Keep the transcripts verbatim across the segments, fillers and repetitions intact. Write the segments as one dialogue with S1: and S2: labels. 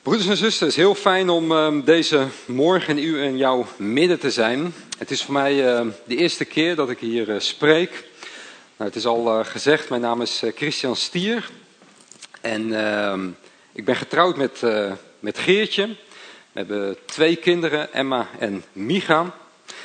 S1: Broeders en zusters, heel fijn om uh, deze morgen u in jouw midden te zijn. Het is voor mij uh, de eerste keer dat ik hier uh, spreek. Nou, het is al uh, gezegd, mijn naam is uh, Christian Stier. En uh, ik ben getrouwd met, uh, met Geertje. We hebben twee kinderen, Emma en Micha.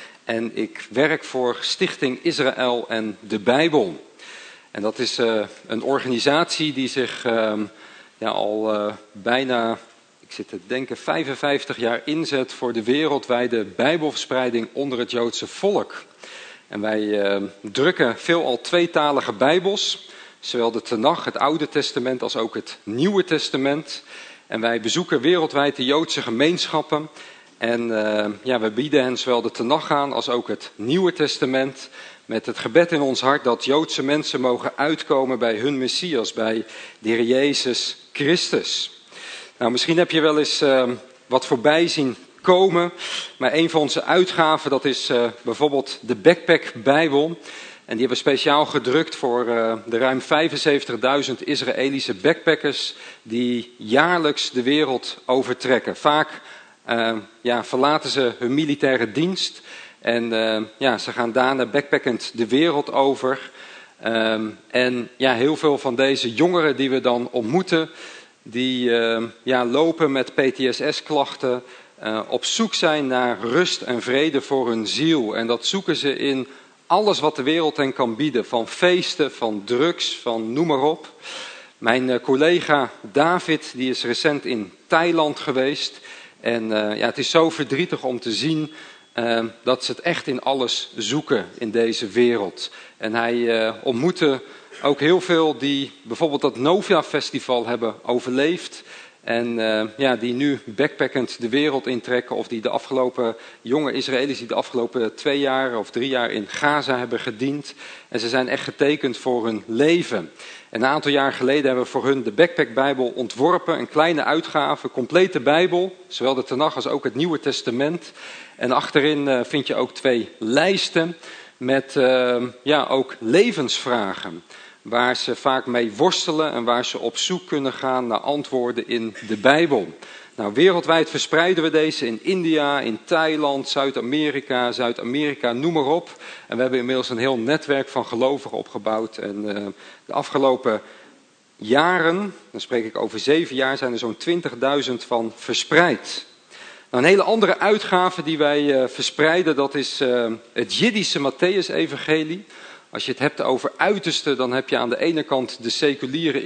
S1: En ik werk voor Stichting Israël en de Bijbel. En dat is uh, een organisatie die zich uh, ja, al uh, bijna... Ik zit te denken, vijfenvijftig jaar inzet voor de wereldwijde bijbelverspreiding onder het Joodse volk. En wij uh, drukken veelal tweetalige bijbels, zowel de Tenach, het Oude Testament, als ook het Nieuwe Testament. En wij bezoeken wereldwijd de Joodse gemeenschappen. En uh, ja, we bieden hen zowel de Tenach aan als ook het Nieuwe Testament, met het gebed in ons hart dat Joodse mensen mogen uitkomen bij hun Messias, bij de Heer Jezus Christus. Nou, misschien heb je wel eens uh, wat voorbij zien komen, maar een van onze uitgaven, dat is uh, bijvoorbeeld de Backpack Bijbel. En die hebben we speciaal gedrukt voor uh, de ruim vijfenzeventigduizend Israëlische backpackers die jaarlijks de wereld overtrekken. Vaak uh, ja, verlaten ze hun militaire dienst en uh, ja, ze gaan daarna backpackend de wereld over. Um, en ja, heel veel van deze jongeren die we dan ontmoeten, die uh, ja, lopen met P T S S-klachten, uh, op zoek zijn naar rust en vrede voor hun ziel. En dat zoeken ze in alles wat de wereld hen kan bieden. Van feesten, van drugs, van noem maar op. Mijn uh, collega David, die is recent in Thailand geweest. En uh, ja, het is zo verdrietig om te zien uh, dat ze het echt in alles zoeken in deze wereld. En hij uh, ontmoette ook heel veel die bijvoorbeeld dat Novia Festival hebben overleefd. En uh, ja, die nu backpackend de wereld intrekken. Of die de afgelopen jonge Israëli's die de afgelopen twee jaar of drie jaar in Gaza hebben gediend. En ze zijn echt getekend voor hun leven. En een aantal jaar geleden hebben we voor hun de Backpack Bijbel ontworpen. Een kleine uitgave, complete Bijbel. Zowel de Tenach als ook het Nieuwe Testament. En achterin uh, vind je ook twee lijsten met uh, ja, ook levensvragen, waar ze vaak mee worstelen en waar ze op zoek kunnen gaan naar antwoorden in de Bijbel. Nou, wereldwijd verspreiden we deze in India, in Thailand, Zuid-Amerika, Zuid-Amerika, noem maar op. En we hebben inmiddels een heel netwerk van gelovigen opgebouwd. En uh, de afgelopen jaren, dan spreek ik over zeven jaar, zijn er zo'n twintigduizend van verspreid. Nou, een hele andere uitgave die wij uh, verspreiden, dat is uh, het Jiddische Mattheüs-evangelie. Als je het hebt over uiterste, dan heb je aan de ene kant de seculiere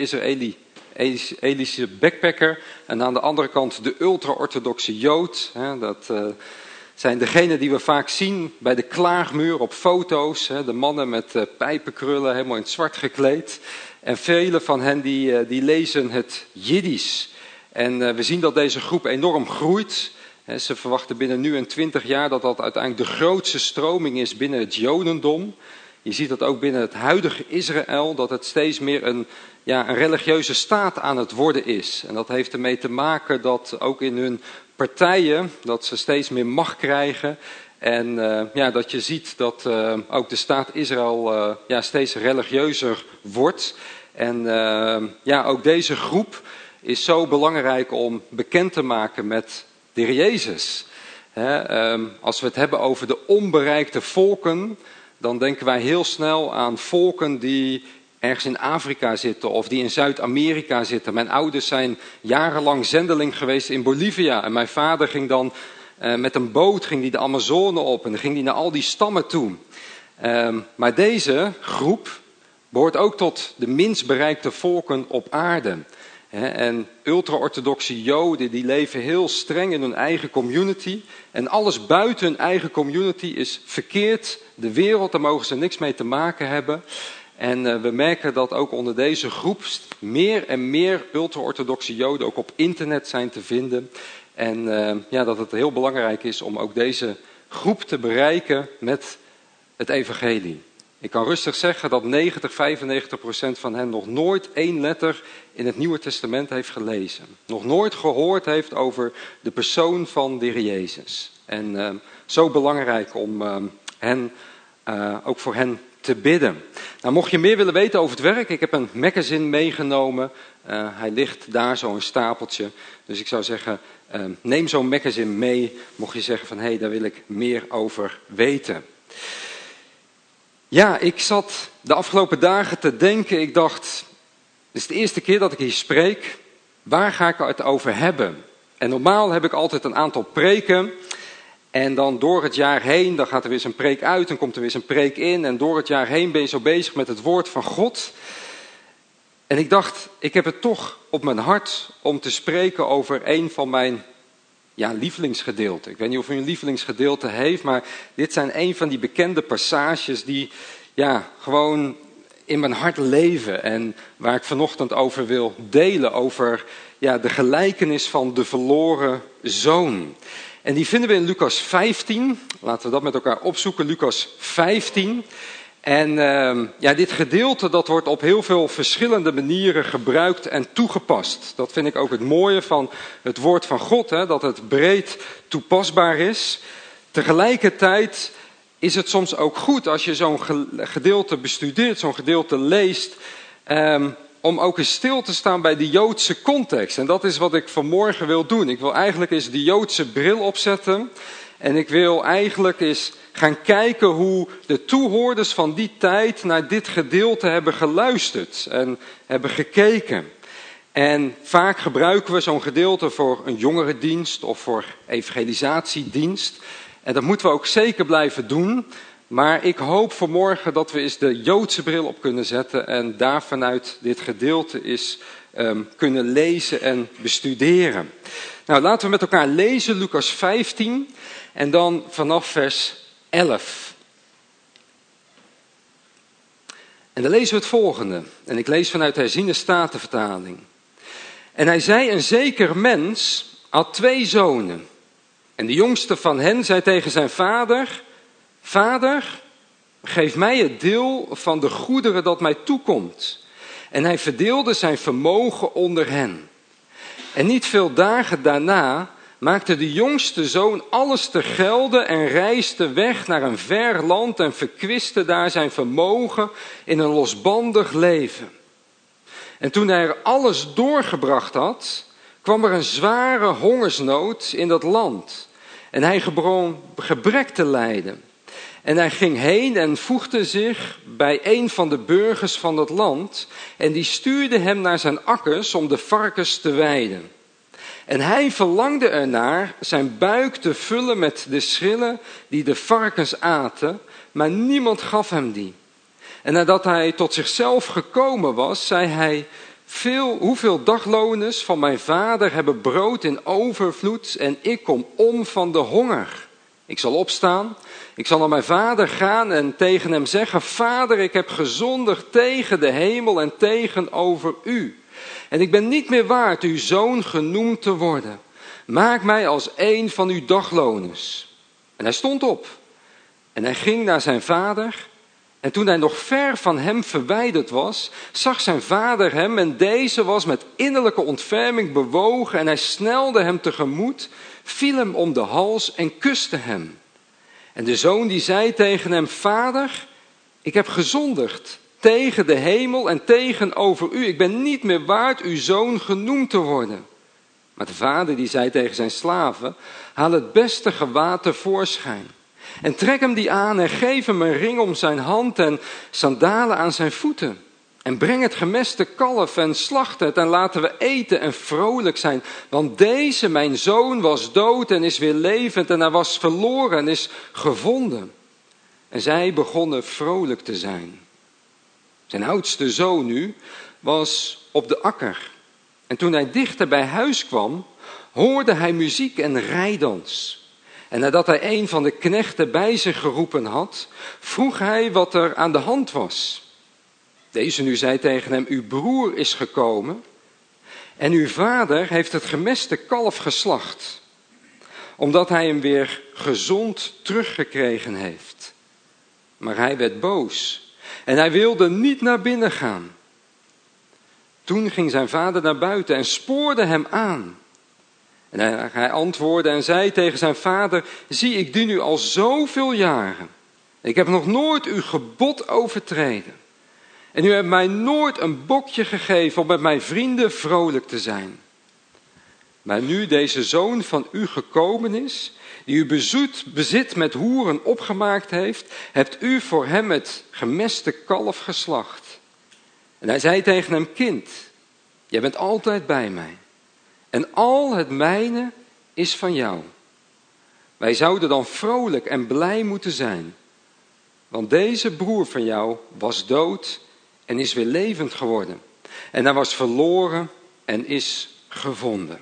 S1: Israëlische backpacker en aan de andere kant de ultra-orthodoxe Jood. Dat uh, zijn degenen die we vaak zien bij de klaagmuur op foto's. De mannen met uh, pijpenkrullen, helemaal in het zwart gekleed. En vele van hen die, uh, die lezen het Jiddisch. En uh, we zien dat deze groep enorm groeit. Ze verwachten binnen nu en twintig jaar dat dat uiteindelijk de grootste stroming is binnen het Jodendom. Je ziet dat ook binnen het huidige Israël, dat het steeds meer een, ja, een religieuze staat aan het worden is. En dat heeft ermee te maken dat ook in hun partijen, dat ze steeds meer macht krijgen. En uh, ja, dat je ziet dat uh, ook de staat Israël uh, ja, steeds religieuzer wordt. En uh, ja, ook deze groep is zo belangrijk om bekend te maken met de Heer Jezus. He, um, als we het hebben over de onbereikte volken, dan denken wij heel snel aan volken die ergens in Afrika zitten of die in Zuid-Amerika zitten. Mijn ouders zijn jarenlang zendeling geweest in Bolivia. En mijn vader ging dan uh, met een boot ging die de Amazone op en dan ging hij naar al die stammen toe. Um, maar deze groep behoort ook tot de minst bereikte volken op aarde. He, en ultra-orthodoxe Joden die leven heel streng in hun eigen community. En alles buiten hun eigen community is verkeerd. De wereld, daar mogen ze niks mee te maken hebben. En uh, we merken dat ook onder deze groep meer en meer ultra-orthodoxe Joden ook op internet zijn te vinden. En uh, ja, dat het heel belangrijk is om ook deze groep te bereiken met het evangelie. Ik kan rustig zeggen dat negentig, vijfennegentig procent van hen nog nooit één letter in het Nieuwe Testament heeft gelezen. Nog nooit gehoord heeft over de persoon van de Heer Jezus. En uh, zo belangrijk om uh, hen, uh, ook voor hen te bidden. Nou, mocht je meer willen weten over het werk, ik heb een magazine meegenomen. Uh, hij ligt daar, zo'n stapeltje. Dus ik zou zeggen, uh, neem zo'n magazine mee, mocht je zeggen van, hé, hey, daar wil ik meer over weten. Ja, ik zat de afgelopen dagen te denken, ik dacht, dit is de eerste keer dat ik hier spreek. Waar ga ik het over hebben? En normaal heb ik altijd een aantal preken. En dan door het jaar heen, dan gaat er weer eens een preek uit, dan komt er weer eens een preek in. En door het jaar heen ben je zo bezig met het woord van God. En ik dacht, ik heb het toch op mijn hart om te spreken over een van mijn ja, lievelingsgedeelten. Ik weet niet of u een lievelingsgedeelte heeft, maar dit zijn een van die bekende passages die ja, gewoon in mijn hart leven. En waar ik vanochtend over wil delen, over ja, de gelijkenis van de verloren zoon. En die vinden we in Lucas vijftien. Laten we dat met elkaar opzoeken, Lucas vijftien. En uh, ja, dit gedeelte dat wordt op heel veel verschillende manieren gebruikt en toegepast. Dat vind ik ook het mooie van het woord van God, hè, dat het breed toepasbaar is. Tegelijkertijd is het soms ook goed als je zo'n gedeelte bestudeert, zo'n gedeelte leest, um, om ook eens stil te staan bij de Joodse context. En dat is wat ik vanmorgen wil doen. Ik wil eigenlijk eens de Joodse bril opzetten. En ik wil eigenlijk eens gaan kijken hoe de toehoorders van die tijd naar dit gedeelte hebben geluisterd en hebben gekeken. En vaak gebruiken we zo'n gedeelte voor een jongerendienst of voor evangelisatiedienst. En dat moeten we ook zeker blijven doen. Maar ik hoop vanmorgen dat we eens de Joodse bril op kunnen zetten en daar vanuit dit gedeelte eens um, kunnen lezen en bestuderen. Nou, laten we met elkaar lezen, Lucas vijftien en dan vanaf vers elf. En dan lezen we het volgende. En ik lees vanuit de herziene statenvertaling. En hij zei, een zeker mens had twee zonen. En de jongste van hen zei tegen zijn vader, Vader, geef mij het deel van de goederen dat mij toekomt. En hij verdeelde zijn vermogen onder hen. En niet veel dagen daarna maakte de jongste zoon alles te gelde en reisde weg naar een ver land en verkwiste daar zijn vermogen in een losbandig leven. En toen hij er alles doorgebracht had, kwam er een zware hongersnood in dat land. En hij begon gebrek te lijden. En hij ging heen en voegde zich bij een van de burgers van dat land. En die stuurde hem naar zijn akkers om de varkens te weiden. En hij verlangde ernaar zijn buik te vullen met de schillen die de varkens aten. Maar niemand gaf hem die. En nadat hij tot zichzelf gekomen was, zei hij, Veel, hoeveel dagloners van mijn vader hebben brood in overvloed en ik kom om van de honger. Ik zal opstaan, ik zal naar mijn vader gaan en tegen hem zeggen, Vader, ik heb gezondigd tegen de hemel en tegenover u. En ik ben niet meer waard uw zoon genoemd te worden. Maak mij als een van uw dagloners. En hij stond op en hij ging naar zijn vader. En toen hij nog ver van hem verwijderd was, zag zijn vader hem en deze was met innerlijke ontferming bewogen en hij snelde hem tegemoet, viel hem om de hals en kuste hem. En de zoon die zei tegen hem, Vader, ik heb gezondigd tegen de hemel en tegenover u. Ik ben niet meer waard uw zoon genoemd te worden. Maar de vader die zei tegen zijn slaven, haal het beste gewaad tevoorschijn. En trek hem die aan en geef hem een ring om zijn hand en sandalen aan zijn voeten. En breng het gemeste kalf en slacht het en laten we eten en vrolijk zijn. Want deze, mijn zoon, was dood en is weer levend en hij was verloren en is gevonden. En zij begonnen vrolijk te zijn. Zijn oudste zoon nu was op de akker. En toen hij dichter bij huis kwam, hoorde hij muziek en rijdans. En nadat hij een van de knechten bij zich geroepen had, vroeg hij wat er aan de hand was. Deze nu zei tegen hem, uw broer is gekomen en uw vader heeft het gemeste kalf geslacht, omdat hij hem weer gezond teruggekregen heeft. Maar hij werd boos en hij wilde niet naar binnen gaan. Toen ging zijn vader naar buiten en spoorde hem aan. En hij antwoordde en zei tegen zijn vader, zie, ik dien u al zoveel jaren. Ik heb nog nooit uw gebod overtreden. En u hebt mij nooit een bokje gegeven om met mijn vrienden vrolijk te zijn. Maar nu deze zoon van u gekomen is, die uw bezoet, bezit met hoeren opgemaakt heeft, hebt u voor hem het gemeste kalf geslacht. En hij zei tegen hem, kind, jij bent altijd bij mij. En al het mijne is van jou. Wij zouden dan vrolijk en blij moeten zijn. Want deze broer van jou was dood en is weer levend geworden. En hij was verloren en is gevonden.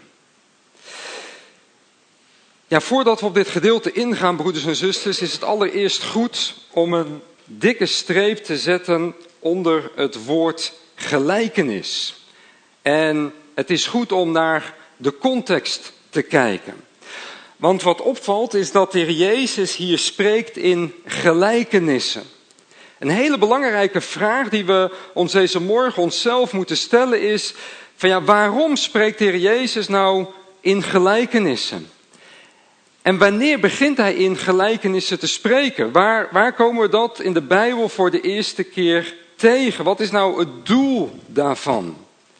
S1: Ja, voordat we op dit gedeelte ingaan, broeders en zusters, is het allereerst goed om een dikke streep te zetten onder het woord gelijkenis. En het is goed om naar de context te kijken. Want wat opvalt is dat de Heer Jezus hier spreekt in gelijkenissen. Een hele belangrijke vraag die we ons deze morgen onszelf moeten stellen is, van ja, waarom spreekt de Heer Jezus nou in gelijkenissen? En wanneer begint hij in gelijkenissen te spreken? Waar, waar komen we dat in de Bijbel voor de eerste keer tegen? Wat is nou het doel daarvan?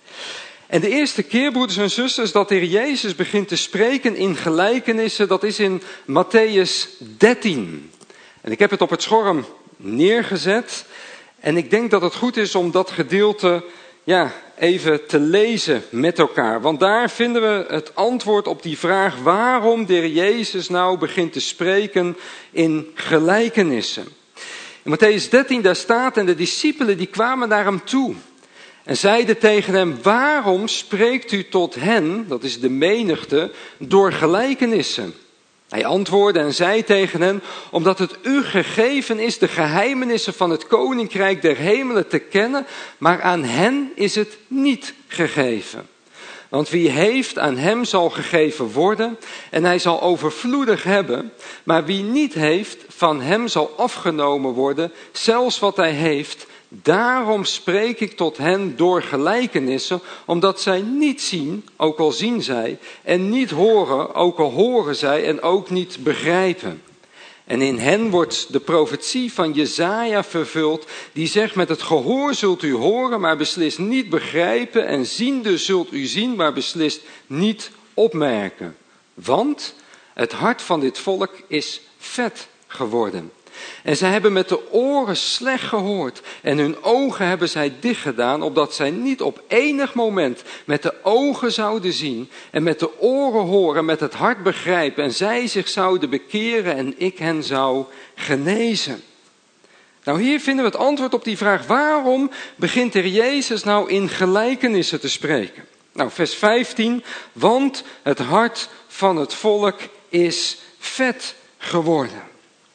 S1: En de eerste keer, broeders en zusters, dat de Heer Jezus begint te spreken in gelijkenissen, dat is in Mattheüs dertien. En ik heb het op het scherm neergezet. En ik denk dat het goed is om dat gedeelte ja, even te lezen met elkaar. Want daar vinden we het antwoord op die vraag waarom de Heer Jezus nou begint te spreken in gelijkenissen. In Mattheüs dertien daar staat, en de discipelen die kwamen naar hem toe. En zeiden tegen hem, waarom spreekt u tot hen, dat is de menigte, door gelijkenissen? Hij antwoordde en zei tegen hen, omdat het u gegeven is de geheimenissen van het koninkrijk der hemelen te kennen, maar aan hen is het niet gegeven. Want wie heeft, aan hem zal gegeven worden en hij zal overvloedig hebben. Maar wie niet heeft, van hem zal afgenomen worden, zelfs wat hij heeft. Daarom spreek ik tot hen door gelijkenissen, omdat zij niet zien, ook al zien zij, en niet horen, ook al horen zij, en ook niet begrijpen. En in hen wordt de profetie van Jesaja vervuld, die zegt, met het gehoor zult u horen, maar beslist niet begrijpen, en ziende zult u zien, maar beslist niet opmerken. Want het hart van dit volk is vet geworden. En zij hebben met de oren slecht gehoord en hun ogen hebben zij dicht gedaan, opdat zij niet op enig moment met de ogen zouden zien en met de oren horen, met het hart begrijpen en zij zich zouden bekeren en ik hen zou genezen. Nou, hier vinden we het antwoord op die vraag, waarom begint de Heer Jezus nou in gelijkenissen te spreken? Nou, vers vijftien, want het hart van het volk is vet geworden.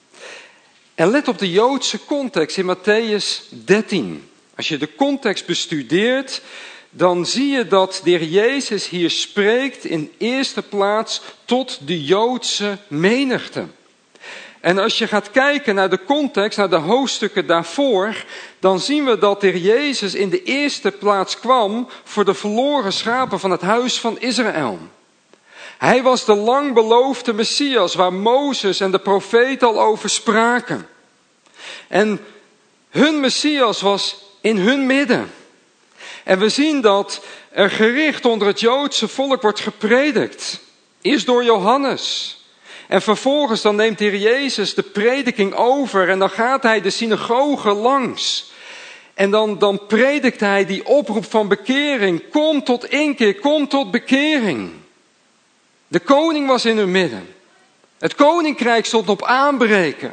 S1: En let op de Joodse context in Mattheüs dertien. Als je de context bestudeert, dan zie je dat de Heer Jezus hier spreekt in eerste plaats tot de Joodse menigte. En als je gaat kijken naar de context, naar de hoofdstukken daarvoor, dan zien we dat de Heer Jezus in de eerste plaats kwam voor de verloren schapen van het huis van Israël. Hij was de lang beloofde Messias waar Mozes en de profeten al over spraken. En hun Messias was in hun midden. En we zien dat er gericht onder het Joodse volk wordt gepredikt. Eerst door Johannes. En vervolgens dan neemt de Heer Jezus de prediking over en dan gaat hij de synagoge langs. En dan, dan predikt hij die oproep van bekering. Kom tot inkeer, kom tot bekering. De koning was in hun midden. Het koninkrijk stond op aanbreken.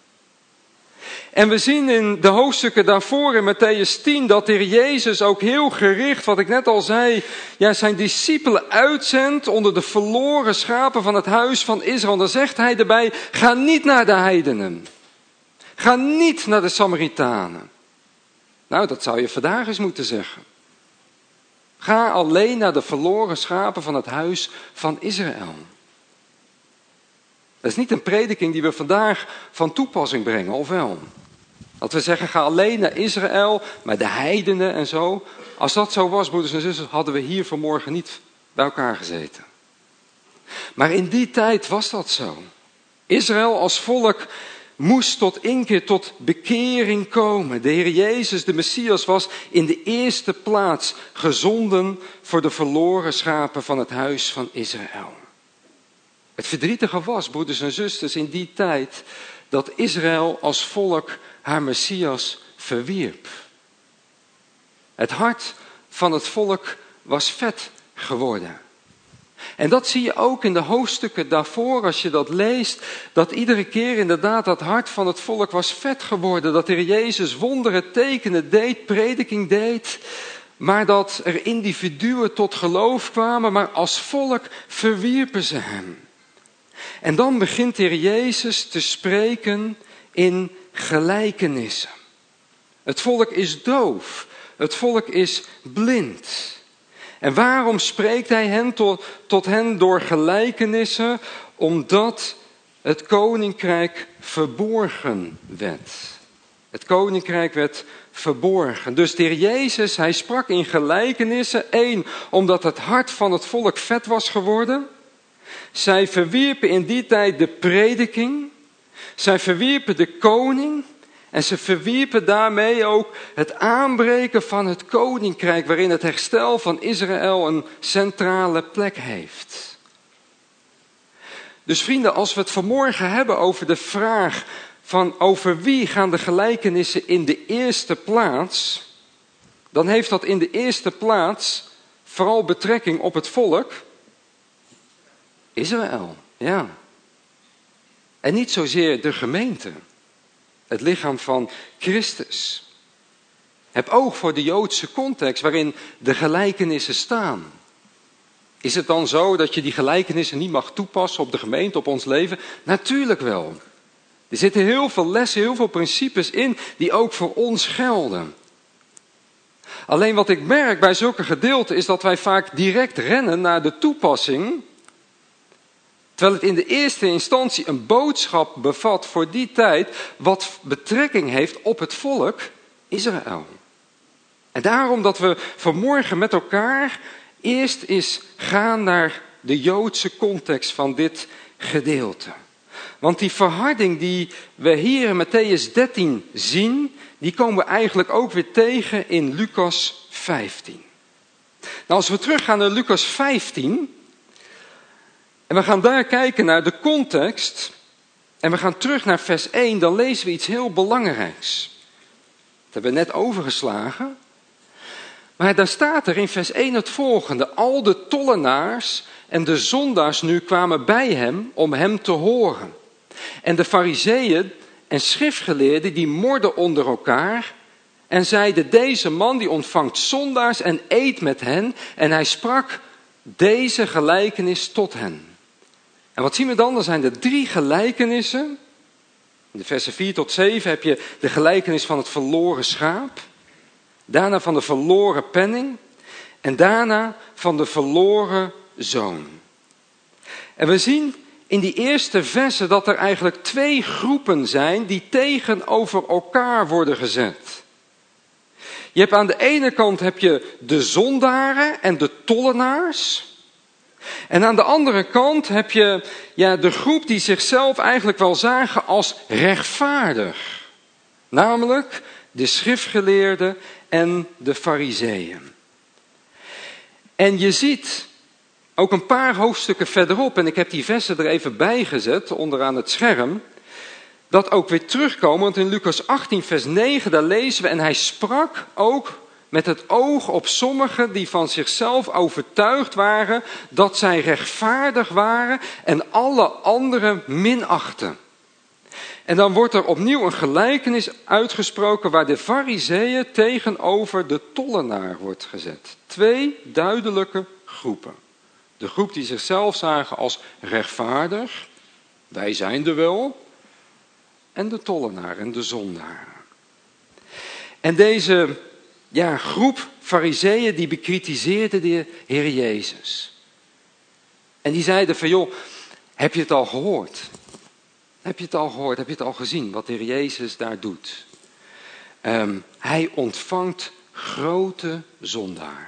S1: En we zien in de hoofdstukken daarvoor in Mattheüs tien dat de Heer Jezus ook heel gericht, wat ik net al zei, ja, zijn discipelen uitzendt onder de verloren schapen van het huis van Israël. Dan zegt hij erbij, ga niet naar de heidenen. Ga niet naar de Samaritanen. Nou, dat zou je vandaag eens moeten zeggen. Ga alleen naar de verloren schapen van het huis van Israël. Dat is niet een prediking die we vandaag van toepassing brengen, of wel? Dat we zeggen, ga alleen naar Israël, maar de heidenen en zo. Als dat zo was, broeders en zusters, hadden we hier vanmorgen niet bij elkaar gezeten. Maar in die tijd was dat zo. Israël als volk moest tot inkeer, tot bekering komen. De Heer Jezus, de Messias, was in de eerste plaats gezonden voor de verloren schapen van het huis van Israël. Het verdrietige was, broeders en zusters, in die tijd dat Israël als volk haar Messias verwierp. Het hart van het volk was vet geworden. En dat zie je ook in de hoofdstukken daarvoor, als je dat leest, dat iedere keer inderdaad dat hart van het volk was vet geworden. Dat de Heer Jezus wonderen, tekenen deed, prediking deed, maar dat er individuen tot geloof kwamen, maar als volk verwierpen ze hem. En dan begint de Heer Jezus te spreken in gelijkenissen. Het volk is doof, het volk is blind. En waarom spreekt hij hen tot, tot hen door gelijkenissen? Omdat het koninkrijk verborgen werd. Het koninkrijk werd verborgen. Dus de Heer Jezus, hij sprak in gelijkenissen. Eén, omdat het hart van het volk vet was geworden. Zij verwierpen in die tijd de prediking. Zij verwierpen de koning. En ze verwierpen daarmee ook het aanbreken van het koninkrijk, waarin het herstel van Israël een centrale plek heeft. Dus vrienden, als we het vanmorgen hebben over de vraag van over wie gaan de gelijkenissen in de eerste plaats, dan heeft dat in de eerste plaats vooral betrekking op het volk Israël, ja. En niet zozeer de gemeente. Het lichaam van Christus. Heb oog voor de Joodse context waarin de gelijkenissen staan. Is het dan zo dat je die gelijkenissen niet mag toepassen op de gemeente, op ons leven? Natuurlijk wel. Er zitten heel veel lessen, heel veel principes in die ook voor ons gelden. Alleen wat ik merk bij zulke gedeelten is dat wij vaak direct rennen naar de toepassing, terwijl het in de eerste instantie een boodschap bevat voor die tijd wat betrekking heeft op het volk Israël. En daarom dat we vanmorgen met elkaar eerst eens gaan naar de Joodse context van dit gedeelte. Want die verharding die we hier in Mattheüs dertien zien, die komen we eigenlijk ook weer tegen in Lucas vijftien. Nou, als we teruggaan naar Lucas vijftien... en we gaan daar kijken naar de context. En we gaan terug naar vers één. Dan lezen we iets heel belangrijks. Dat hebben we net overgeslagen. Maar daar staat er in vers één het volgende. Al de tollenaars en de zondaars nu kwamen bij hem om hem te horen. En de farizeeën en schriftgeleerden die morden onder elkaar. En zeiden, deze man die ontvangt zondaars en eet met hen. En hij sprak deze gelijkenis tot hen. En wat zien we dan? Dan zijn er drie gelijkenissen. In de versen vier tot zeven heb je de gelijkenis van het verloren schaap. Daarna van de verloren penning. En daarna van de verloren zoon. En we zien in die eerste versen dat er eigenlijk twee groepen zijn die tegenover elkaar worden gezet. Je hebt aan de ene kant heb je de zondaren en de tollenaars. En aan de andere kant heb je ja, de groep die zichzelf eigenlijk wel zagen als rechtvaardig. Namelijk de schriftgeleerden en de farizeeën. En je ziet ook een paar hoofdstukken verderop, en ik heb die versen er even bij gezet, onderaan het scherm, dat ook weer terugkomen. Want in Lucas achttien vers negen, daar lezen we, en hij sprak ook met het oog op sommigen die van zichzelf overtuigd waren dat zij rechtvaardig waren en alle anderen minachten. En dan wordt er opnieuw een gelijkenis uitgesproken waar de farizeeën tegenover de tollenaar wordt gezet. Twee duidelijke groepen. De groep die zichzelf zagen als rechtvaardig, wij zijn er wel, en de tollenaar en de zondaar. En deze ja, groep farizeeën die bekritiseerden de Heer Jezus. En die zeiden van joh, heb je het al gehoord? Heb je het al gehoord? Heb je het al gezien wat de Heer Jezus daar doet? Um, hij ontvangt grote zondaren.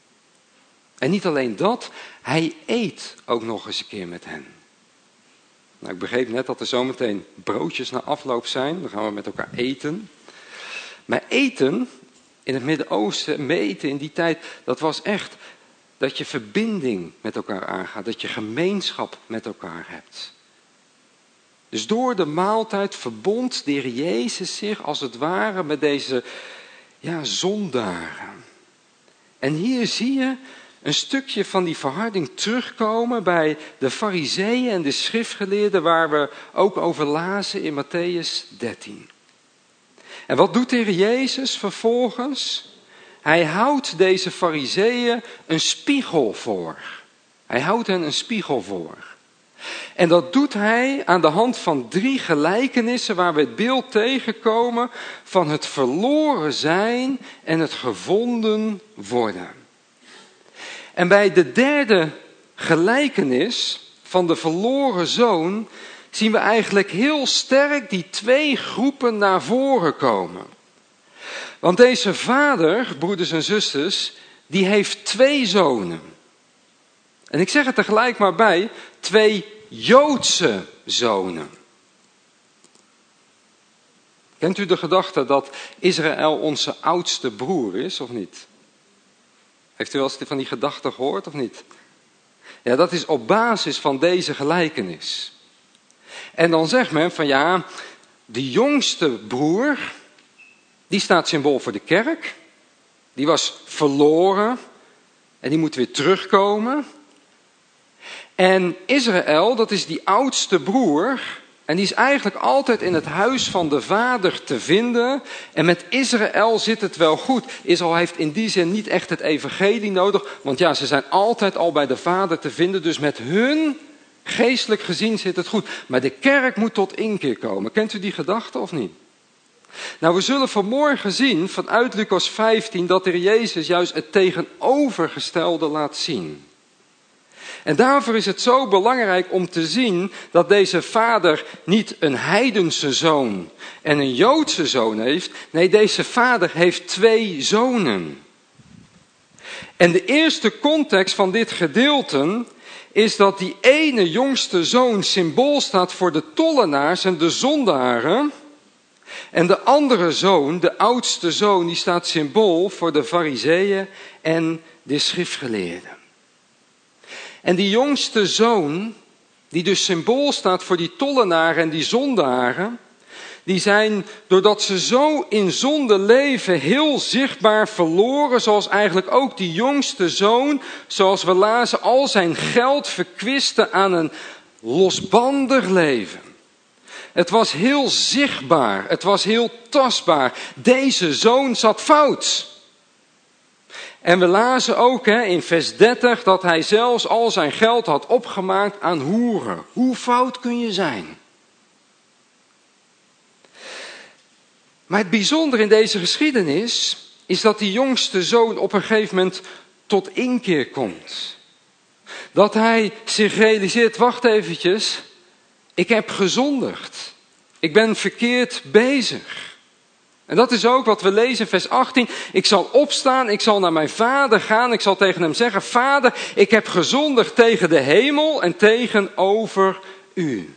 S1: En niet alleen dat, hij eet ook nog eens een keer met hen. Nou, ik begreep net dat er zometeen broodjes na afloop zijn. Dan gaan we met elkaar eten. Maar eten in het Midden-Oosten, eten in die tijd, dat was echt dat je verbinding met elkaar aangaat. Dat je gemeenschap met elkaar hebt. Dus door de maaltijd verbond de Heer Jezus zich als het ware met deze ja, zondaren. En hier zie je een stukje van die verharding terugkomen bij de Farizeeën en de schriftgeleerden, waar we ook over lazen in Mattheüs dertien. En wat doet de Heer Jezus vervolgens? Hij houdt deze Farizeeën een spiegel voor. Hij houdt hen een spiegel voor. En dat doet hij aan de hand van drie gelijkenissen waar we het beeld tegenkomen van het verloren zijn en het gevonden worden. En bij de derde gelijkenis van de verloren zoon zien we eigenlijk heel sterk die twee groepen naar voren komen. Want deze vader, broeders en zusters, die heeft twee zonen. En ik zeg het tegelijk maar bij, twee Joodse zonen. Kent u de gedachte dat Israël onze oudste broer is, of niet? Heeft u wel eens van die gedachte gehoord, of niet? Ja, dat is op basis van deze gelijkenis. En dan zegt men van ja, de jongste broer, die staat symbool voor de kerk. Die was verloren en die moet weer terugkomen. En Israël, dat is die oudste broer. En die is eigenlijk altijd in het huis van de vader te vinden. En met Israël zit het wel goed. Israël heeft in die zin niet echt het evangelie nodig. Want ja, ze zijn altijd al bij de vader te vinden. Dus met hun, geestelijk gezien, zit het goed. Maar de kerk moet tot inkeer komen. Kent u die gedachte of niet? Nou, we zullen vanmorgen zien vanuit Lucas vijftien dat de Heer Jezus juist het tegenovergestelde laat zien. En daarvoor is het zo belangrijk om te zien dat deze vader niet een heidense zoon en een Joodse zoon heeft. Nee, deze vader heeft twee zonen. En de eerste context van dit gedeelte is dat die ene jongste zoon symbool staat voor de tollenaars en de zondaren. En de andere zoon, de oudste zoon, die staat symbool voor de Farizeeën en de schriftgeleerden. En die jongste zoon, die dus symbool staat voor die tollenaren en die zondaren, die zijn, doordat ze zo in zonde leven, heel zichtbaar verloren, zoals eigenlijk ook die jongste zoon, zoals we lazen, al zijn geld verkwiste aan een losbandig leven. Het was heel zichtbaar, het was heel tastbaar. Deze zoon zat fout. En we lazen ook hè, in vers dertig dat hij zelfs al zijn geld had opgemaakt aan hoeren. Hoe fout kun je zijn? Maar het bijzondere in deze geschiedenis is dat die jongste zoon op een gegeven moment tot inkeer komt. Dat hij zich realiseert, wacht eventjes, ik heb gezondigd. Ik ben verkeerd bezig. En dat is ook wat we lezen in vers achttien. Ik zal opstaan, ik zal naar mijn vader gaan. Ik zal tegen hem zeggen, vader, ik heb gezondigd tegen de hemel en tegenover u.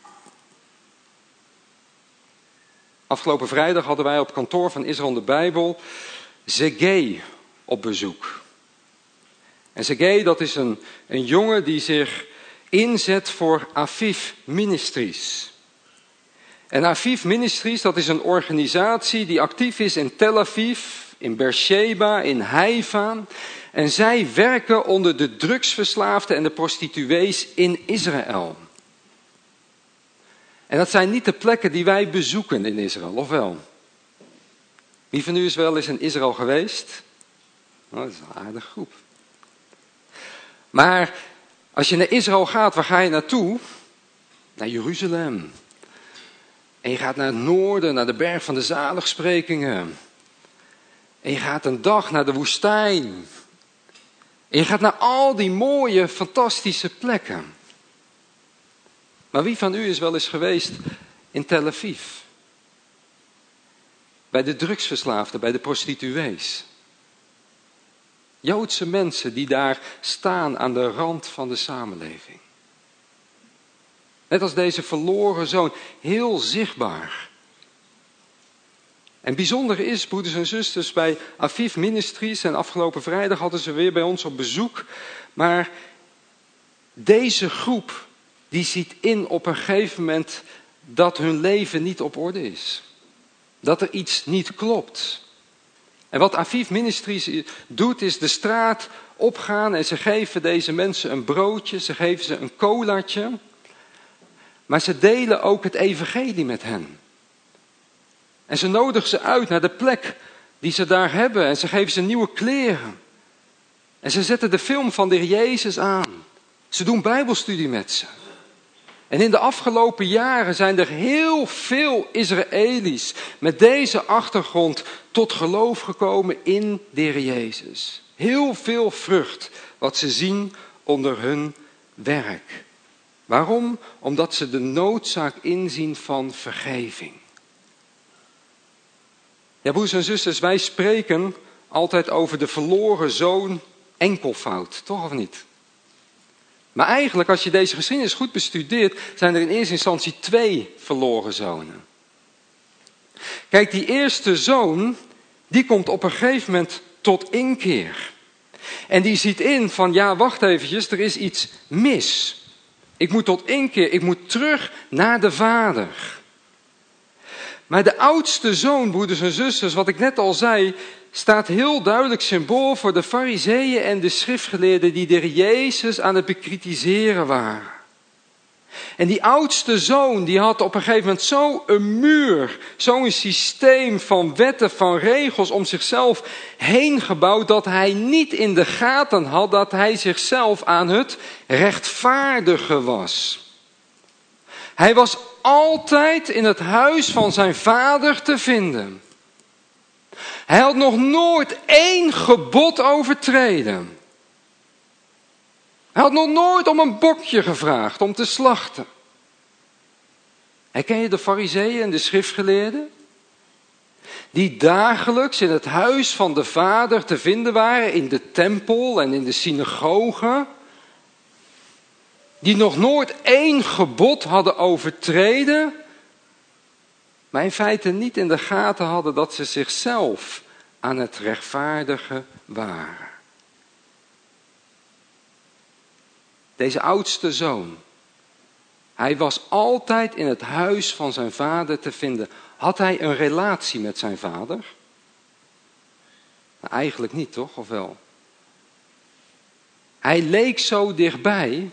S1: Afgelopen vrijdag hadden wij op kantoor van Israël de Bijbel Zegé op bezoek. En Zegé, dat is een, een jongen die zich inzet voor Aviv Ministries. En Aviv Ministries, dat is een organisatie die actief is in Tel Aviv, in Beersheba, in Haifa. En zij werken onder de drugsverslaafden en de prostituees in Israël. En dat zijn niet de plekken die wij bezoeken in Israël, of wel? Wie van u is wel eens in Israël geweest? Nou, dat is een aardige groep. Maar als je naar Israël gaat, waar ga je naartoe? Naar Jeruzalem. En je gaat naar het noorden, naar de berg van de zaligsprekingen. En je gaat een dag naar de woestijn. En je gaat naar al die mooie, fantastische plekken. Maar wie van u is wel eens geweest in Tel Aviv? Bij de drugsverslaafden, bij de prostituees. Joodse mensen die daar staan aan de rand van de samenleving. Net als deze verloren zoon, heel zichtbaar. En bijzonder is, broeders en zusters, bij Aviv Ministries, en afgelopen vrijdag hadden ze weer bij ons op bezoek, maar deze groep, die ziet in op een gegeven moment dat hun leven niet op orde is. Dat er iets niet klopt. En wat Aviv Ministries doet, is de straat opgaan en ze geven deze mensen een broodje, ze geven ze een colaatje. Maar ze delen ook het evangelie met hen. En ze nodigen ze uit naar de plek die ze daar hebben en ze geven ze nieuwe kleren. En ze zetten de film van de Heer Jezus aan. Ze doen bijbelstudie met ze. En in de afgelopen jaren zijn er heel veel Israëli's met deze achtergrond tot geloof gekomen in de Heer Jezus. Heel veel vrucht wat ze zien onder hun werk. Waarom? Omdat ze de noodzaak inzien van vergeving. Ja, broers en zusters, wij spreken altijd over de verloren zoon enkelvoud, toch of niet? Maar eigenlijk, als je deze geschiedenis goed bestudeert, zijn er in eerste instantie twee verloren zonen. Kijk, die eerste zoon, die komt op een gegeven moment tot inkeer. En die ziet in van, ja, wacht eventjes, er is iets mis. Ik moet tot inkeer, ik moet terug naar de vader. Maar de oudste zoon, broeders en zusters, wat ik net al zei, staat heel duidelijk symbool voor de fariseeën en de schriftgeleerden die de Heer Jezus aan het bekritiseren waren. En die oudste zoon, die had op een gegeven moment zo'n muur, zo'n systeem van wetten, van regels om zichzelf heen gebouwd, dat hij niet in de gaten had dat hij zichzelf aan het rechtvaardigen was. Hij was altijd in het huis van zijn vader te vinden. Hij had nog nooit één gebod overtreden. Hij had nog nooit om een bokje gevraagd om te slachten. Herken je de fariseeën en de schriftgeleerden? Die dagelijks in het huis van de vader te vinden waren, in de tempel en in de synagoge. Die nog nooit één gebod hadden overtreden, maar in feite niet in de gaten hadden dat ze zichzelf aan het rechtvaardigen waren. Deze oudste zoon, hij was altijd in het huis van zijn vader te vinden. Had hij een relatie met zijn vader? Nou, eigenlijk niet, toch? Of wel? Hij leek zo dichtbij,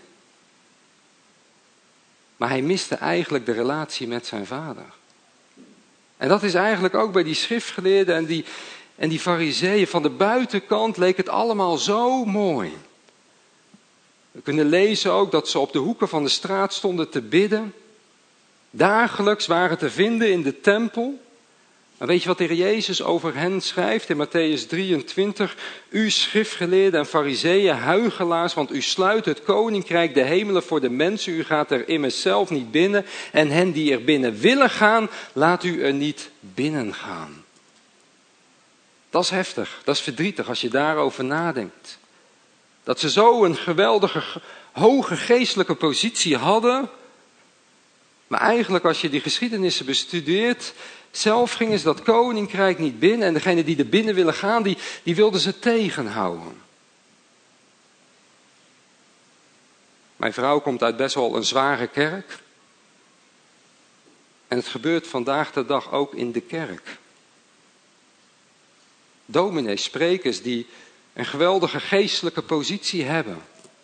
S1: maar hij miste eigenlijk de relatie met zijn vader. En dat is eigenlijk ook bij die schriftgeleerden en die, en die fariseeën. Van de buitenkant leek het allemaal zo mooi. We kunnen lezen ook dat ze op de hoeken van de straat stonden te bidden. Dagelijks waren te vinden in de tempel. Maar weet je wat de Heer Jezus over hen schrijft in Mattheüs drieëntwintig? U schriftgeleerden en fariseeën, huichelaars, want u sluit het koninkrijk de hemelen voor de mensen. U gaat er immers zelf niet binnen. En hen die er binnen willen gaan, laat u er niet binnen gaan. Dat is heftig, dat is verdrietig als je daarover nadenkt. Dat ze zo een geweldige, hoge geestelijke positie hadden. Maar eigenlijk als je die geschiedenissen bestudeert, zelf gingen ze dat koninkrijk niet binnen. En degene die er binnen willen gaan, die, die wilden ze tegenhouden. Mijn vrouw komt uit best wel een zware kerk. En het gebeurt vandaag de dag ook in de kerk. Dominees, sprekers die een geweldige geestelijke positie hebben.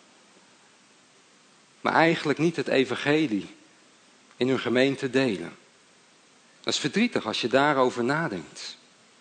S1: Maar eigenlijk niet het evangelie in hun gemeente delen. Dat is verdrietig als je daarover nadenkt.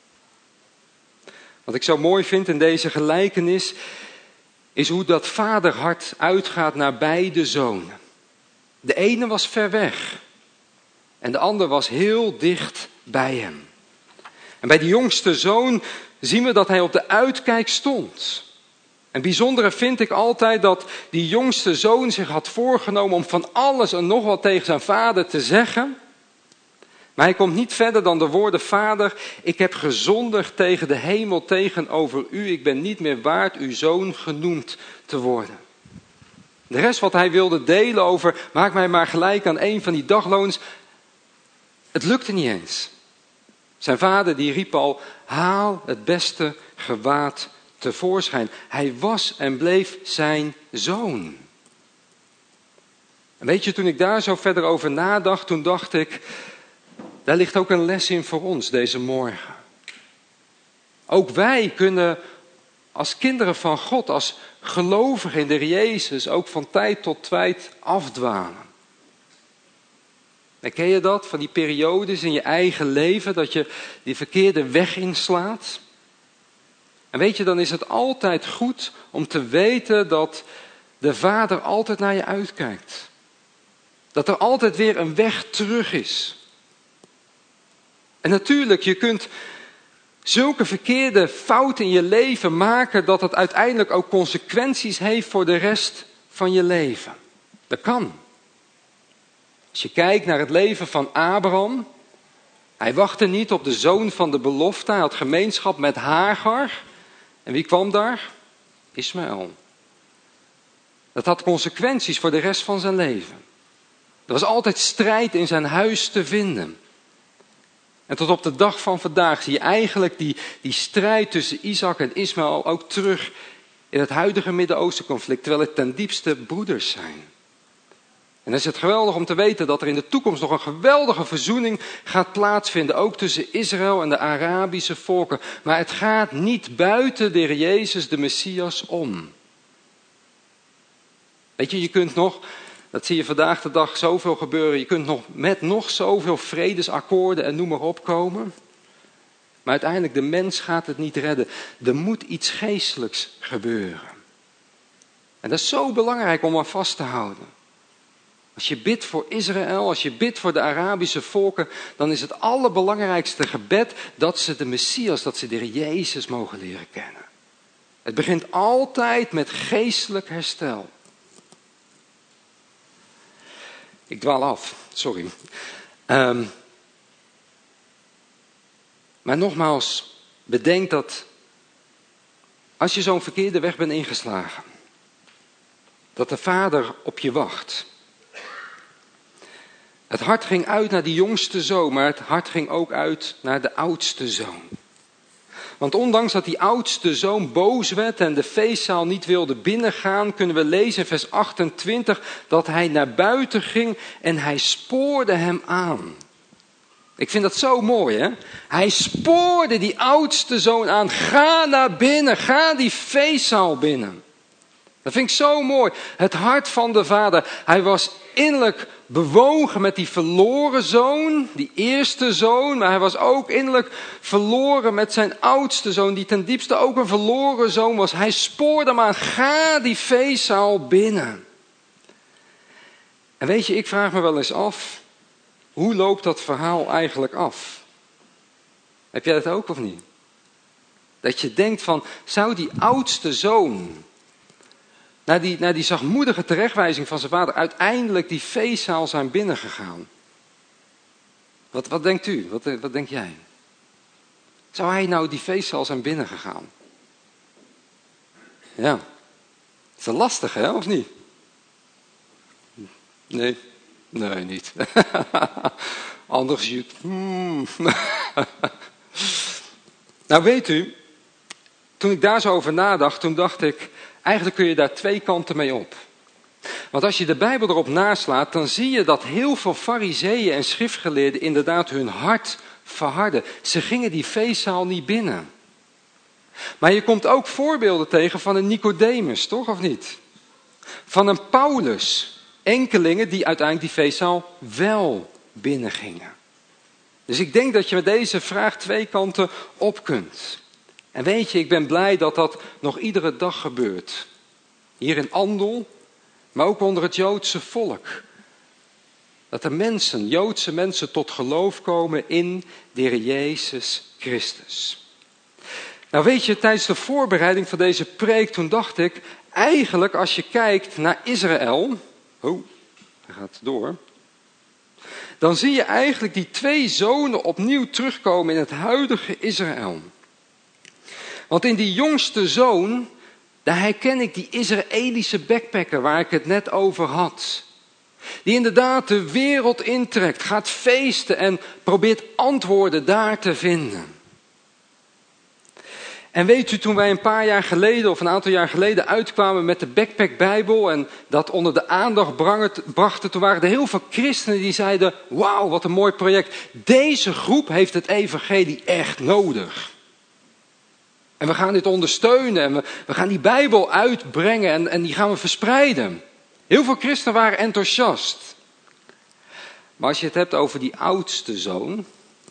S1: Wat ik zo mooi vind in deze gelijkenis is hoe dat vaderhart uitgaat naar beide zonen. De ene was ver weg en de ander was heel dicht bij hem. En bij de jongste zoon zien we dat hij op de uitkijk stond. En bijzondere vind ik altijd dat die jongste zoon zich had voorgenomen om van alles en nog wat tegen zijn vader te zeggen. Maar hij komt niet verder dan de woorden: Vader, ik heb gezondigd tegen de hemel tegenover u. Ik ben niet meer waard uw zoon genoemd te worden. De rest wat hij wilde delen over, maak mij maar gelijk aan een van die dagloners. Het lukte niet eens. Zijn vader die riep al, haal het beste gewaad tevoorschijn. Hij was en bleef zijn zoon. En weet je, toen ik daar zo verder over nadacht, toen dacht ik, daar ligt ook een les in voor ons deze morgen. Ook wij kunnen als kinderen van God, als gelovigen in de Heer Jezus, ook van tijd tot tijd afdwalen. En ken je dat, van die periodes in je eigen leven, dat je die verkeerde weg inslaat? En weet je, dan is het altijd goed om te weten dat de Vader altijd naar je uitkijkt. Dat er altijd weer een weg terug is. En natuurlijk, je kunt zulke verkeerde fouten in je leven maken dat het uiteindelijk ook consequenties heeft voor de rest van je leven. Dat kan. Als je kijkt naar het leven van Abraham, hij wachtte niet op de zoon van de belofte, hij had gemeenschap met Hagar. En wie kwam daar? Ismaël. Dat had consequenties voor de rest van zijn leven. Er was altijd strijd in zijn huis te vinden. En tot op de dag van vandaag zie je eigenlijk die, die strijd tussen Isaac en Ismaël ook terug in het huidige Midden-Oosten conflict, terwijl het ten diepste broeders zijn. En dan is het geweldig om te weten dat er in de toekomst nog een geweldige verzoening gaat plaatsvinden, ook tussen Israël en de Arabische volken. Maar het gaat niet buiten de Heer Jezus, de Messias, om. Weet je, je kunt nog, dat zie je vandaag de dag zoveel gebeuren, je kunt nog met nog zoveel vredesakkoorden en noem maar op komen. Maar uiteindelijk, de mens gaat het niet redden. Er moet iets geestelijks gebeuren. En dat is zo belangrijk om aan vast te houden. Als je bidt voor Israël, als je bidt voor de Arabische volken, dan is het allerbelangrijkste gebed dat ze de Messias, dat ze de Heer Jezus mogen leren kennen. Het begint altijd met geestelijk herstel. Ik dwaal af, sorry. Um, maar nogmaals, bedenk dat als je zo'n verkeerde weg bent ingeslagen, dat de Vader op je wacht. Het hart ging uit naar die jongste zoon, maar het hart ging ook uit naar de oudste zoon. Want ondanks dat die oudste zoon boos werd en de feestzaal niet wilde binnengaan, kunnen we lezen in vers achtentwintig dat hij naar buiten ging en hij spoorde hem aan. Ik vind dat zo mooi, hè? Hij spoorde die oudste zoon aan. Ga naar binnen, ga die feestzaal binnen. Dat vind ik zo mooi. Het hart van de Vader. Hij was innerlijk bewogen met die verloren zoon, die eerste zoon. Maar hij was ook innerlijk verloren met zijn oudste zoon, die ten diepste ook een verloren zoon was. Hij spoorde hem aan, ga die feestzaal binnen. En weet je, ik vraag me wel eens af, hoe loopt dat verhaal eigenlijk af? Heb jij dat ook of niet? Dat je denkt van, zou die oudste zoon, na die, na die zachtmoedige terechtwijzing van zijn vader, uiteindelijk die feestzaal zijn binnengegaan? Wat, wat denkt u? Wat, wat denk jij? Zou hij nou die feestzaal zijn binnengegaan? Ja. Dat is wel lastig, hè, of niet? Nee, nee, niet. Anders je. Hmm. Nou, weet u, toen ik daar zo over nadacht, toen dacht ik, eigenlijk kun je daar twee kanten mee op. Want als je de Bijbel erop naslaat, dan zie je dat heel veel farizeeën en schriftgeleerden inderdaad hun hart verharden. Ze gingen die feestzaal niet binnen. Maar je komt ook voorbeelden tegen van een Nicodemus, toch of niet? Van een Paulus. Enkelingen die uiteindelijk die feestzaal wel binnengingen. Dus ik denk dat je met deze vraag twee kanten op kunt. En weet je, ik ben blij dat dat nog iedere dag gebeurt. Hier in Andel, maar ook onder het Joodse volk. Dat er mensen, Joodse mensen, tot geloof komen in de Heer Jezus Christus. Nou weet je, tijdens de voorbereiding van deze preek, toen dacht ik, eigenlijk als je kijkt naar Israël, oh, hij gaat door, dan zie je eigenlijk die twee zonen opnieuw terugkomen in het huidige Israël. Want in die jongste zoon, Daar herken ik die Israëlische backpacker waar ik het net over had. Die inderdaad de wereld intrekt, gaat feesten en probeert antwoorden daar te vinden. En weet u, toen wij een paar jaar geleden of een aantal jaar geleden uitkwamen met de Backpack Bijbel en dat onder de aandacht brachten, toen waren er heel veel christenen die zeiden, wauw, wat een mooi project. Deze groep heeft het evangelie echt nodig. En we gaan dit ondersteunen en we, we gaan die Bijbel uitbrengen en, en die gaan we verspreiden. Heel veel christenen waren enthousiast. Maar als je het hebt over die oudste zoon,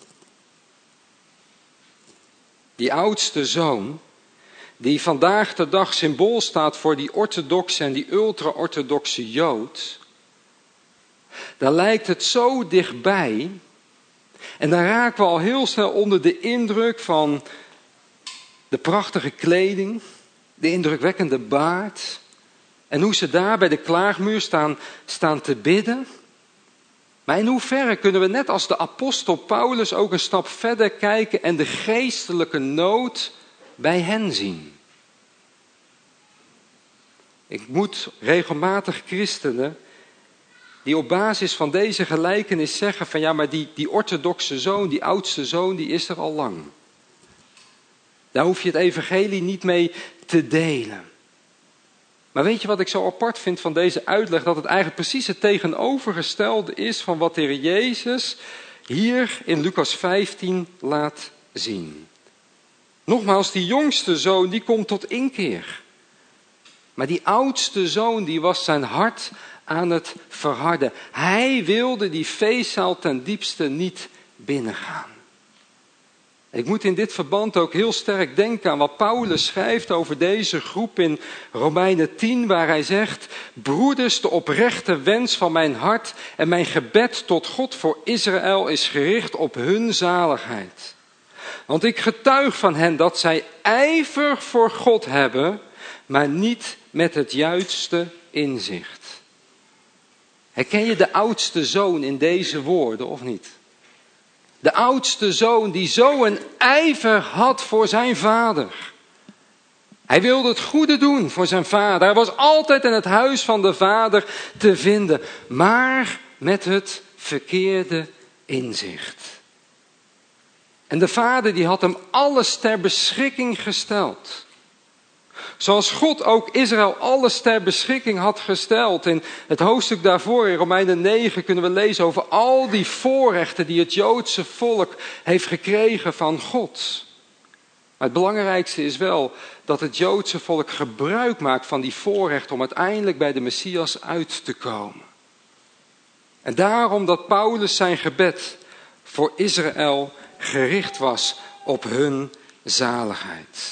S1: die oudste zoon, die vandaag de dag symbool staat voor die orthodoxe en die ultra-orthodoxe Jood, daar lijkt het zo dichtbij. En dan raken we al heel snel onder de indruk van de prachtige kleding, de indrukwekkende baard en hoe ze daar bij de klaagmuur staan, staan te bidden. Maar in hoeverre kunnen we net als de apostel Paulus ook een stap verder kijken en de geestelijke nood bij hen zien? Ik moet regelmatig christenen die op basis van deze gelijkenis zeggen van ja, maar die, die orthodoxe zoon, die oudste zoon, die is er al lang. Daar hoef je het evangelie niet mee te delen. Maar weet je wat ik zo apart vind van deze uitleg? Dat het eigenlijk precies het tegenovergestelde is van wat de Heer Jezus hier in Lucas vijftien laat zien. Nogmaals, die jongste zoon die komt tot inkeer. Maar die oudste zoon die was zijn hart aan het verharden. Hij wilde die feestzaal ten diepste niet binnengaan. Ik moet in dit verband ook heel sterk denken aan wat Paulus schrijft over deze groep in Romeinen tien, waar hij zegt, broeders, de oprechte wens van mijn hart en mijn gebed tot God voor Israël is gericht op hun zaligheid. Want ik getuig van hen dat zij ijver voor God hebben, maar niet met het juiste inzicht. Herken je de oudste zoon in deze woorden of niet? De oudste zoon die zo een ijver had voor zijn vader. Hij wilde het goede doen voor zijn vader. Hij was altijd in het huis van de vader te vinden. Maar met het verkeerde inzicht. En de vader die had hem alles ter beschikking gesteld. Zoals God ook Israël alles ter beschikking had gesteld. In het hoofdstuk daarvoor, in Romeinen negen, kunnen we lezen over al die voorrechten die het Joodse volk heeft gekregen van God. Maar het belangrijkste is wel dat het Joodse volk gebruik maakt van die voorrechten om uiteindelijk bij de Messias uit te komen. En daarom dat Paulus zijn gebed voor Israël gericht was op hun zaligheid.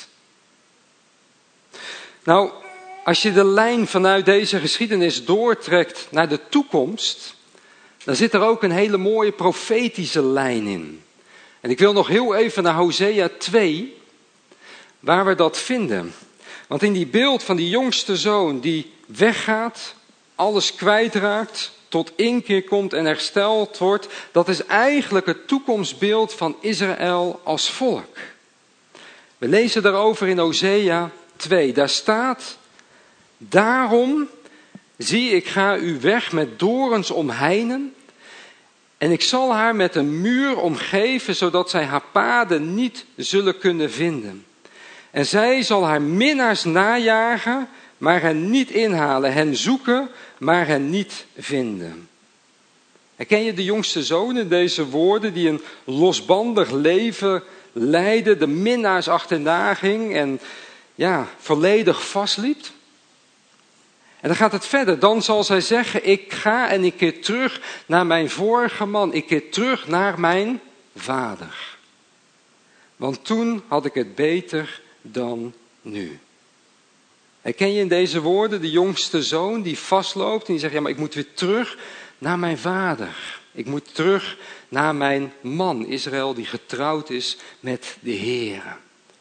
S1: Nou, als je de lijn vanuit deze geschiedenis doortrekt naar de toekomst, dan zit er ook een hele mooie profetische lijn in. En ik wil nog heel even naar Hosea twee, waar we dat vinden. Want in die beeld van die jongste zoon die weggaat, alles kwijtraakt, tot inkeer komt en hersteld wordt, dat is eigenlijk het toekomstbeeld van Israël als volk. We lezen daarover in Hosea twee. Daar staat, daarom zie ik ga u weg met dorens omheinen en ik zal haar met een muur omgeven zodat zij haar paden niet zullen kunnen vinden. En zij zal haar minnaars najagen, maar hen niet inhalen, hen zoeken, maar hen niet vinden. Herken je de jongste zoon in deze woorden die een losbandig leven leidde, de minnaars achterna ging en ja, volledig vastliep? En dan gaat het verder. Dan zal zij zeggen, ik ga en ik keer terug naar mijn vorige man. Ik keer terug naar mijn vader. Want toen had ik het beter dan nu. Herken je in deze woorden de jongste zoon die vastloopt en die zegt, ja, maar ik moet weer terug naar mijn vader. Ik moet terug naar mijn man Israël die getrouwd is met de Heere.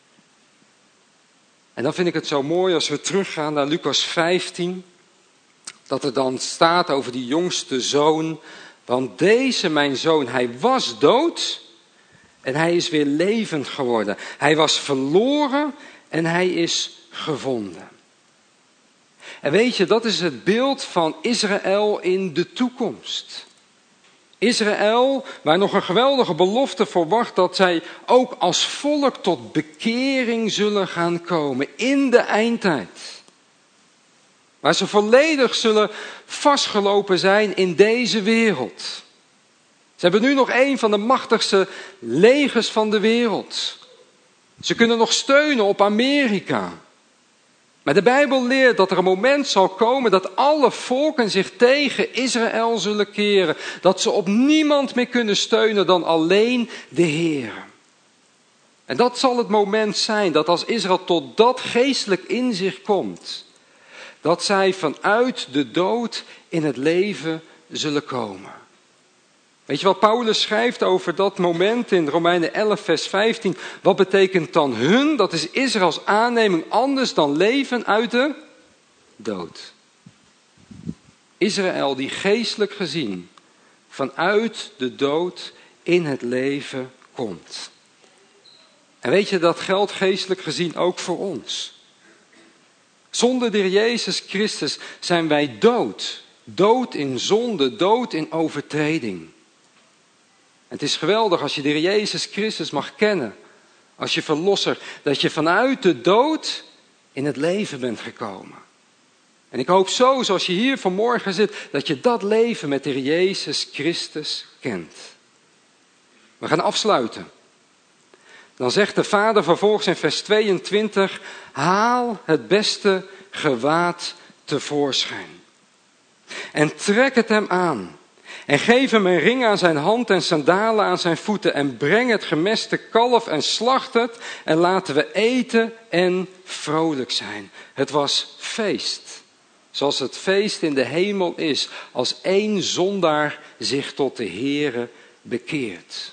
S1: En dan vind ik het zo mooi als we teruggaan naar Lucas vijftien. Dat er dan staat over die jongste zoon. Want deze mijn zoon, hij was dood en hij is weer levend geworden. Hij was verloren en hij is gevonden. En weet je, dat is het beeld van Israël in de toekomst. Israël, waar nog een geweldige belofte voor wacht, dat zij ook als volk tot bekering zullen gaan komen in de eindtijd. Waar ze volledig zullen vastgelopen zijn in deze wereld. Ze hebben nu nog een van de machtigste legers van de wereld. Ze kunnen nog steunen op Amerika. Maar de Bijbel leert dat er een moment zal komen dat alle volken zich tegen Israël zullen keren. Dat ze op niemand meer kunnen steunen dan alleen de Heer. En dat zal het moment zijn dat als Israël tot dat geestelijk inzicht komt, dat zij vanuit de dood in het leven zullen komen. Weet je wat Paulus schrijft over dat moment in Romeinen elf vers vijftien? Wat betekent dan hun? Dat is Israëls aanneming anders dan leven uit de dood. Israël die geestelijk gezien vanuit de dood in het leven komt. En weet je, dat geldt geestelijk gezien ook voor ons. Zonder de Heer Jezus Christus zijn wij dood. Dood in zonde, dood in overtreding. Het is geweldig als je de Heer Jezus Christus mag kennen, als je verlosser, dat je vanuit de dood in het leven bent gekomen. En ik hoop zo, zoals je hier vanmorgen zit, dat je dat leven met de Heer Jezus Christus kent. We gaan afsluiten. Dan zegt de Vader vervolgens in vers tweeëntwintig, haal het beste gewaad tevoorschijn. En trek het hem aan. En geef hem een ring aan zijn hand en sandalen aan zijn voeten. En breng het gemeste kalf en slacht het. En laten we eten en vrolijk zijn. Het was feest. Zoals het feest in de hemel is. Als één zondaar zich tot de Heere bekeert.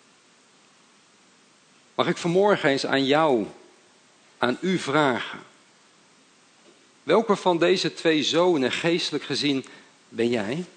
S1: Mag ik vanmorgen eens aan jou, aan u vragen. Welke van deze twee zonen geestelijk gezien ben jij?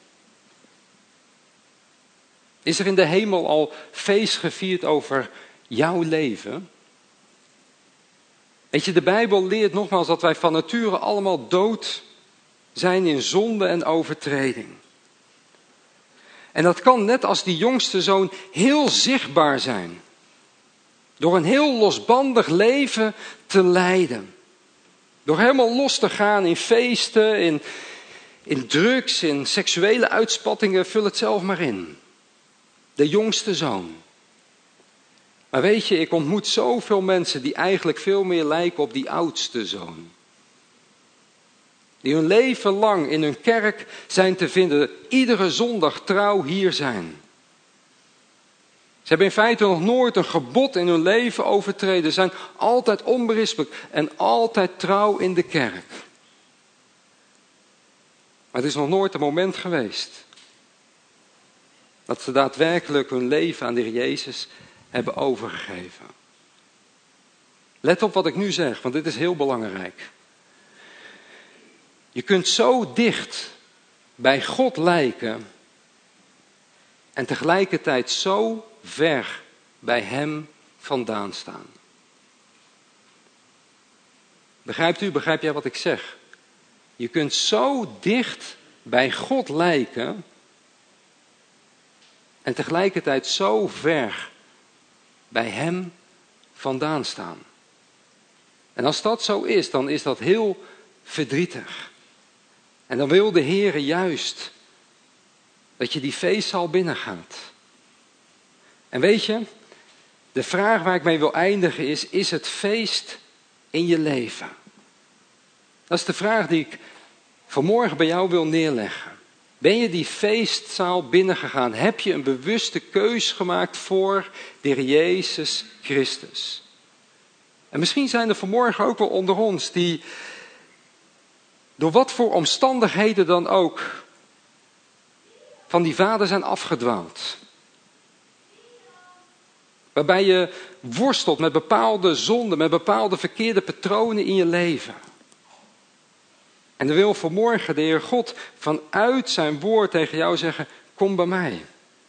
S1: Is er in de hemel al feest gevierd over jouw leven? Weet je, de Bijbel leert nogmaals dat wij van nature allemaal dood zijn in zonde en overtreding. En dat kan net als die jongste zoon heel zichtbaar zijn. Door een heel losbandig leven te leiden. Door helemaal los te gaan in feesten, in, in drugs, in seksuele uitspattingen, vul het zelf maar in. De jongste zoon. Maar weet je, ik ontmoet zoveel mensen die eigenlijk veel meer lijken op die oudste zoon. Die hun leven lang in hun kerk zijn te vinden, iedere zondag trouw hier zijn. Ze hebben in feite nog nooit een gebod in hun leven overtreden. Ze zijn altijd onberispelijk en altijd trouw in de kerk. Maar het is nog nooit een moment geweest dat ze daadwerkelijk hun leven aan de Heer Jezus hebben overgegeven. Let op wat ik nu zeg, want dit is heel belangrijk. Je kunt zo dicht bij God lijken en tegelijkertijd zo ver bij Hem vandaan staan. Begrijpt u, begrijp jij wat ik zeg? Je kunt zo dicht bij God lijken en tegelijkertijd zo ver bij Hem vandaan staan. En als dat zo is, dan is dat heel verdrietig. En dan wil de Heere juist dat je die feestzaal binnengaat. En weet je, de vraag waar ik mee wil eindigen is, is het feest in je leven? Dat is de vraag die ik vanmorgen bij jou wil neerleggen. Ben je die feestzaal binnengegaan? Heb je een bewuste keus gemaakt voor de Heer Jezus Christus? En misschien zijn er vanmorgen ook wel onder ons die door wat voor omstandigheden dan ook van die vader zijn afgedwaald. Waarbij je worstelt met bepaalde zonden, met bepaalde verkeerde patronen in je leven. En dan wil vanmorgen de Heer God vanuit zijn woord tegen jou zeggen, kom bij mij.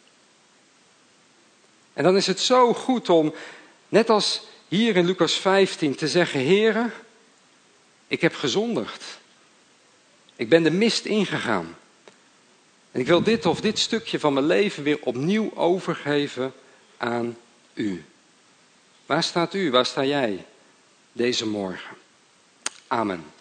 S1: En dan is het zo goed om, net als hier in Lucas vijftien, te zeggen, Heere, ik heb gezondigd. Ik ben de mist ingegaan. En ik wil dit of dit stukje van mijn leven weer opnieuw overgeven aan u. Waar staat u? Waar sta jij deze morgen? Amen.